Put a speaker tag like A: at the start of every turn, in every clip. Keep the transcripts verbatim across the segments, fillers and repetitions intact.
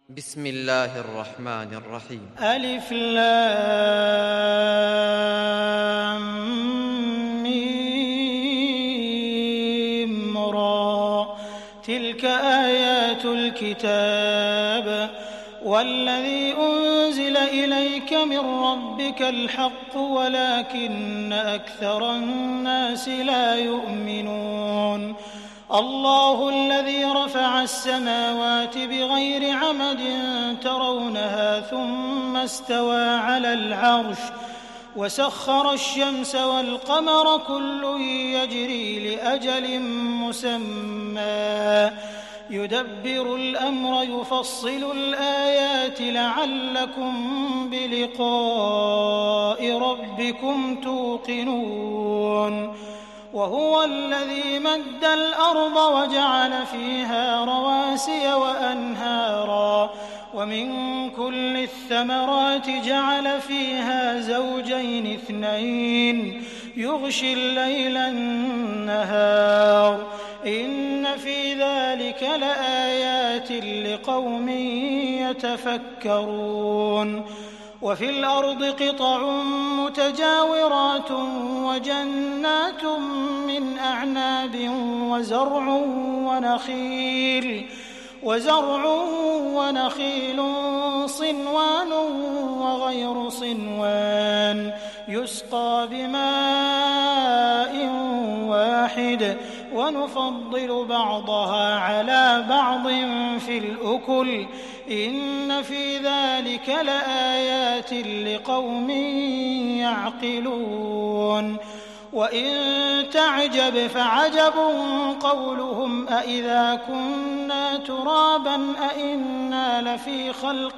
A: بسم الله الرحمن الرحيم.
B: ألف لام ميم را، تلك آيات الكتاب والذي أنزل إليك من ربك الحق ولكن أكثر الناس لا يؤمنون. الله الذي رفع السماوات بغير عمد ترونها ثم استوى على العرش وسخر الشمس والقمر كل يجري لأجل مسمى يدبر الأمر يفصل الآيات لعلكم بلقاء ربكم توقنون. وهو الذي مد الأرض وجعل فيها رواسي وأنهارا ومن كل الثمرات جعل فيها زوجين اثنين يغشي الليل النهار إن في ذلك لآيات لقوم يتفكرون. وفي الأرض قطع متجاورات وجنات من أعناب وزرع ونخيل وزرع ونخيل صنوان وغير صنوان يسقى بماء واحد ونفضل بعضها على بعض في الأكل إن في ذلك لآيات لقوم يعقلون. وإن تعجب فعجب قولهم أإذا كنا ترابا أإنا لفي خلق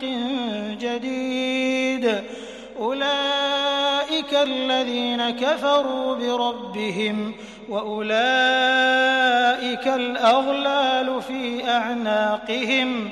B: جديد أولئك الذين كفروا بربهم وأولئك الأغلال في أعناقهم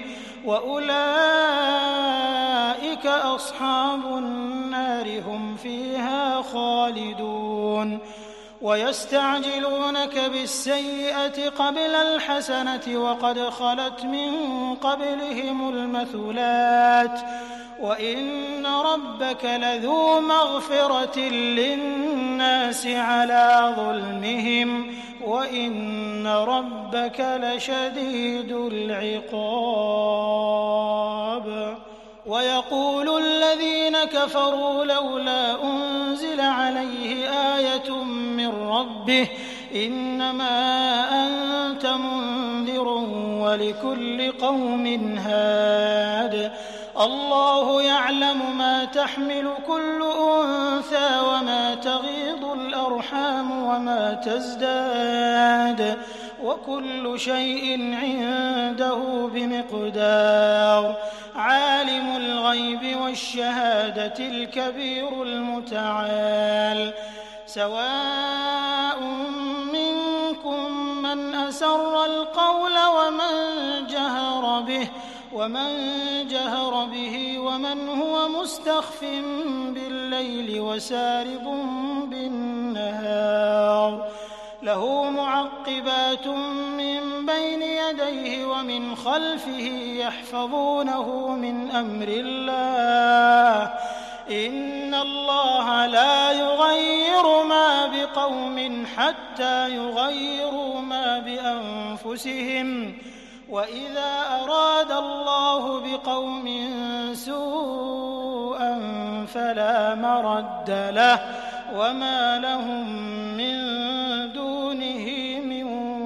B: وأولئك أصحاب النار هم فيها خالدون. ويستعجلونك بالسيئة قبل الحسنة وقد خلت من قبلهم المثلات وإن ربك لذو مغفرة للناس على ظلمهم وإن ربك لشديد العقاب. ويقول الذين كفروا لولا أنزل عليه آية من ربه إنما أنت منذر ولكل قوم هاد الله يعلم ما تحمل كل أنثى وما تغيض الأرحام وما تزداد وكل شيء عنده بمقدار. عالم الغيب والشهادة الكبير المتعال. سواء منكم من أسر القول ومن جهر به ومن جهر به ومن هو مستخف بالليل وسارب بالنهار. له معقبات من بين يديه ومن خلفه يحفظونه من أمر الله إن الله لا يغير ما بقوم حتى يغيروا ما بأنفسهم وإذا أراد الله بقوم سوءا فلا مرد له وما لهم من دونه من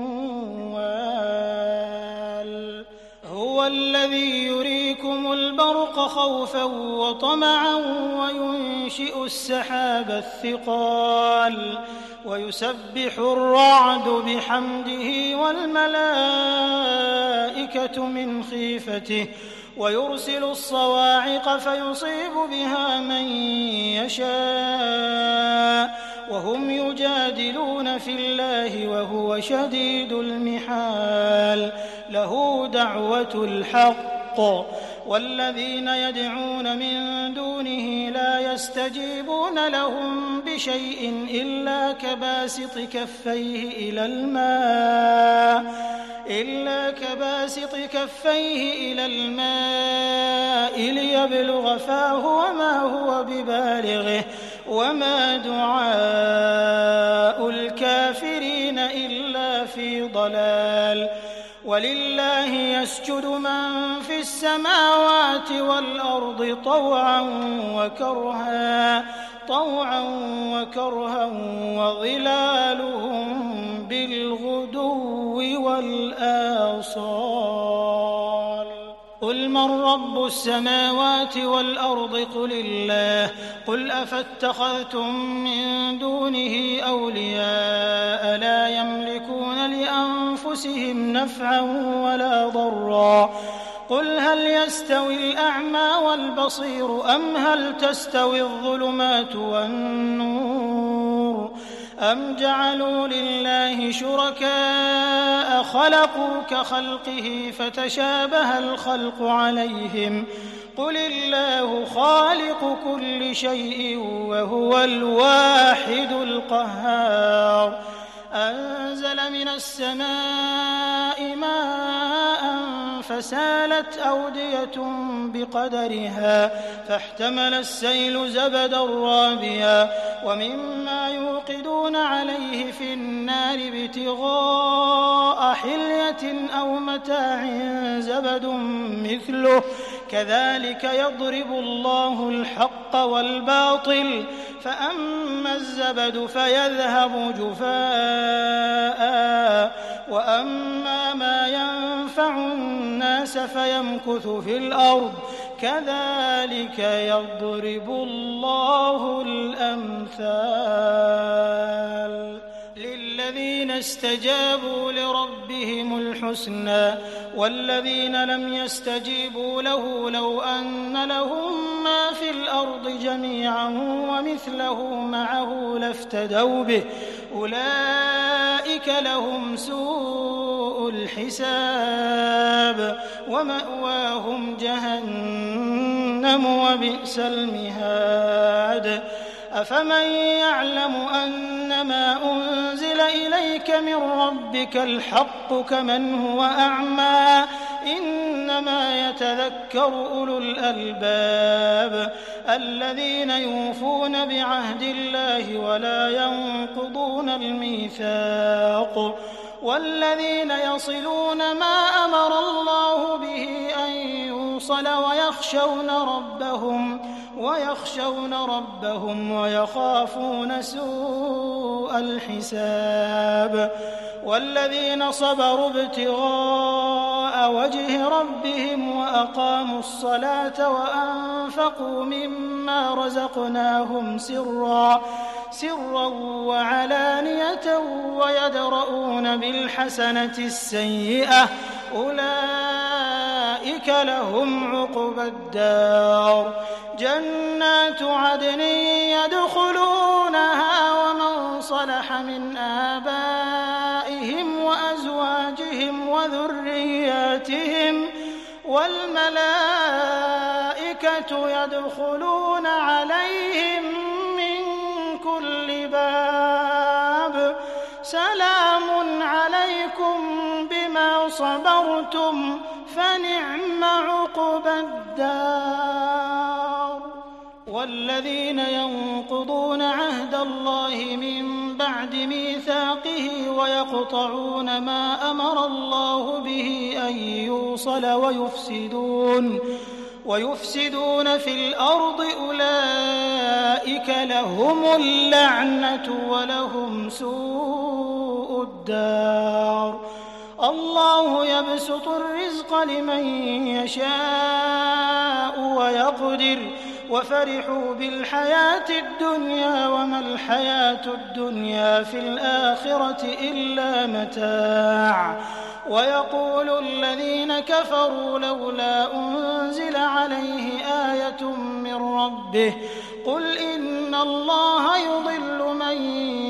B: وال. هو الذي يريكم البرق خوفا وطمعا وينشئ السحاب الثقال ويسبح الرعد بحمده والملائكة من خيفته ويرسل الصواعق فيصيب بها من يشاء وهم يجادلون في الله وهو شديد المحال. له دعوة الحق والذين يدعون من دونه لا يستجيبون لهم بشيء إلا كباسط كفيه إلى الماء إلا كباسط كفيه إلى الماء ليبلغ فاه وما هو ببالغه وما دعاء الكافرين إلا في ضلال ولله يسجد من في السماوات والأرض طوعا وكرها طوعا وكرها وظلالهم بالغدو والآصال قل من رب السماوات والأرض قل الله قل أفاتخذتم من دونه أولياء لا يملكون لأنفسهم نفعا ولا ضرا قل هل يستوي الأعمى والبصير أم هل تستوي الظلمات والنور أم جعلوا لله شركاء خلقوا كخلقه فتشابه الخلق عليهم قل الله خالق كل شيء وهو الواحد القهار أنزل من السماء ماء فسالت أودية بقدرها فاحتمل السيل زبدا رابيا ومما يوقدون عليه في النار ابتغاء حلية أو متاع زبد مثله كذلك يضرب الله الحق والباطل فأما الزبد فيذهب جفاء وأما ما ينفع الناس فيمكث في الأرض كذلك يضرب الله الأمثال للذين استجابوا لربهم الحسنى والذين لم يستجيبوا له لو أن لهم ما في الأرض جميعا ومثله معه لافتدوا به أولئك لهم سوء الحساب ومأواهم جهنم وبئس المهاد أفمن يعلم أنما أنزل إليك من ربك الحق كمن هو أعمى إنما يتذكر أولو الألباب الذين يوفون بعهد الله ولا ينقضون الميثاق والذين يصلون ما أمر الله به أن يوصل ويخشون ربهم ويخشون ربهم ويخافون سوء الحساب والذين صبروا ابتغاء وجه ربهم وأقاموا الصلاة وأنفقوا مما رزقناهم سرا سرا وعلانية ويدرؤون بالحسنة السيئة أولئك لهم عقبى الدار جنات عدن يدخلونها ومن صلح من آبائهم وأزواجهم وذرياتهم والملائكة يدخلون عليهم من كل باب سلام عليكم بما صبرتم فنعم عقبى الدار والذين ينقضون عهد الله من بعد ميثاقه ويقطعون ما أمر الله به أن يوصل ويفسدون ويفسدون في الأرض أولئك لهم اللعنة ولهم سوء الدار الله يبسط الرزق لمن يشاء ويقدر وفرحوا بالحياة الدنيا وما الحياة الدنيا في الآخرة إلا متاع ويقول الذين كفروا لولا أنزل عليه آية من ربه قل إن الله يضل من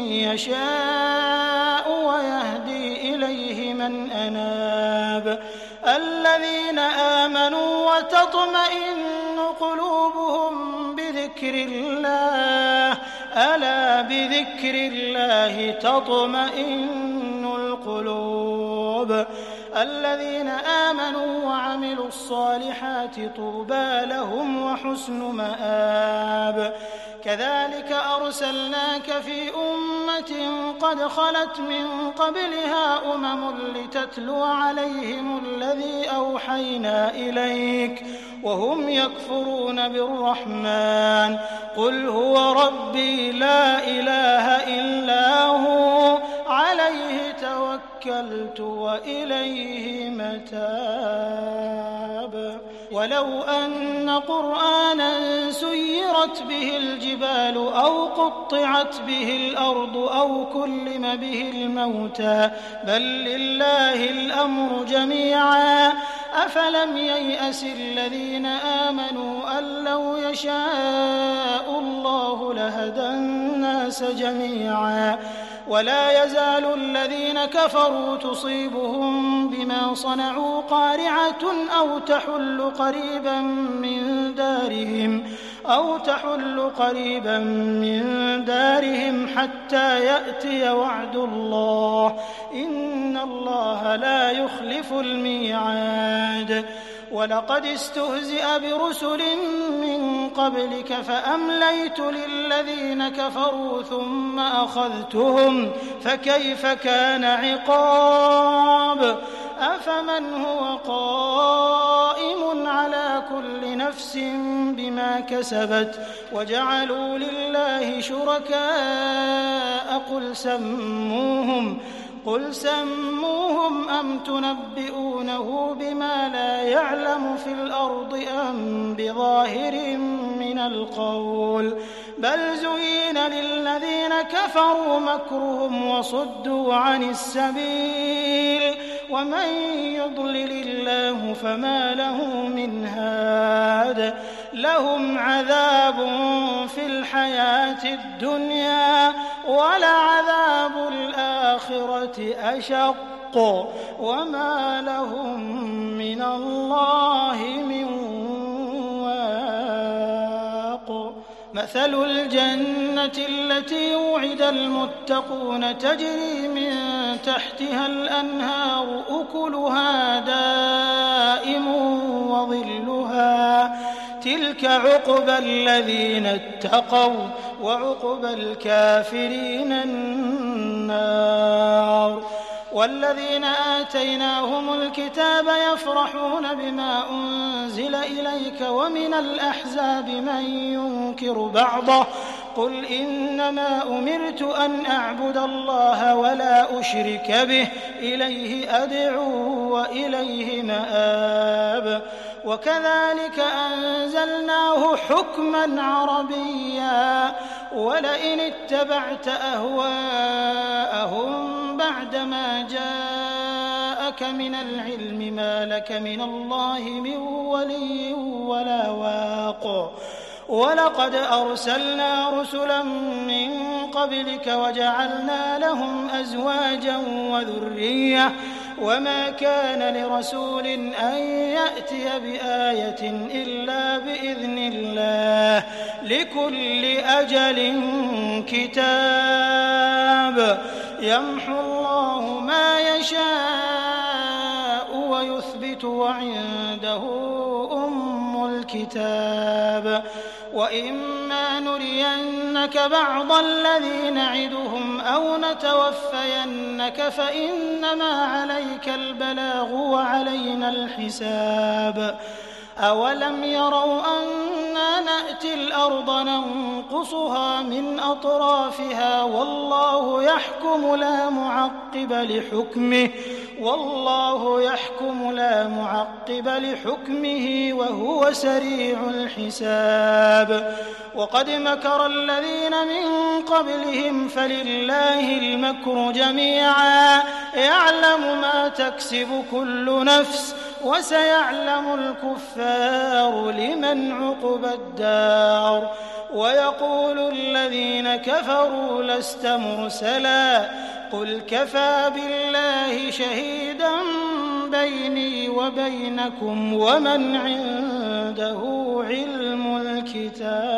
B: يشاء ويهدي إليه من أناب الذين آمنوا وتطمئن قلوبهم بذكر الله ألا بذكر الله تطمئن القلوب الذين آمنوا وعملوا الصالحات طوبى لهم وحسن مآب. كذلك أرسلناك في أمة قد خلت من قبلها أمم لتتلو عليهم الذي أوحينا إليك وهم يكفرون بالرحمن قل هو ربي لا إله إلا هو عليه توكلت وإليه متاب. ولو أن قرآنا سيرت به الجبال أو قطعت به الأرض أو كلم به الموتى بل لله الأمر جميعا أفلم ييأس الذين آمنوا أن لو يشاء الله لهدى الناس جميعا ولا يزال الذين كفروا تصيبهم بما صنعوا قارعة أو تحل قريبا من دارهم أو تحل قريبا من دارهم حتى يأتي وعد الله إن الله لا يخلف الميعاد. ولقد استهزئ برسل من قبلك فأمليت للذين كفروا ثم أخذتهم فكيف كان عقاب. أفمن هو قائم على كل نفس بما كسبت وجعلوا لله شركاء قل سموهم قل سموهم أم تنبئونه بما لا يعلم في الأرض أم بظاهر من القول بل زين للذين كفروا مكرهم وصدوا عن السبيل ومن يضلل الله فما له من هاد. لهم عذاب في الحياة الدنيا ولعذاب الآخرة أشق وما لهم من الله من واق. مثل الجنة التي وعد المتقون تجري من تحتها الأنهار أكلها دائم وظلها تلك عقبى الذين اتقوا وعقبى الكافرين النار. والذين آتيناهم الكتاب يفرحون بما أنزل إليك ومن الأحزاب من ينكر بعضه قل إنما أمرت أن أعبد الله ولا أشرك به إليه أدعو وإليه مآب. وكذلك أنزلناه حكما عربيا ولئن اتبعت أهواءهم بعدما جاءك من العلم ما لك من الله من ولي ولا واق. ولقد أرسلنا رسلا من قبلك وجعلنا لهم أزواجا وذرية وما كان لرسول أن يأتي بآية إلا بإذن الله لكل أجل كتاب يمحو الله ما يشاء ويثبت وعنده أم الكتاب. وإما نرينك بعض الذي نعدهم أو نتوفينك فإنما عليك البلاغ وعلينا الحساب. أولم يروا أنا نأتي الأرض ننقصها من أطرافها والله يحكم لا معقب لحكمه والله يحكم لا معقب لحكمه وهو سريع الحساب. وقد مكر الذين من قبلهم فلله المكر جميعا يعلم ما تكسب كل نفس وسيعلم الكفار لمن عقبى الدار. ويقول الذين كفروا لست مرسلا قل كفى بالله شهيدا بيني وبينكم ومن عنده علم الكتاب.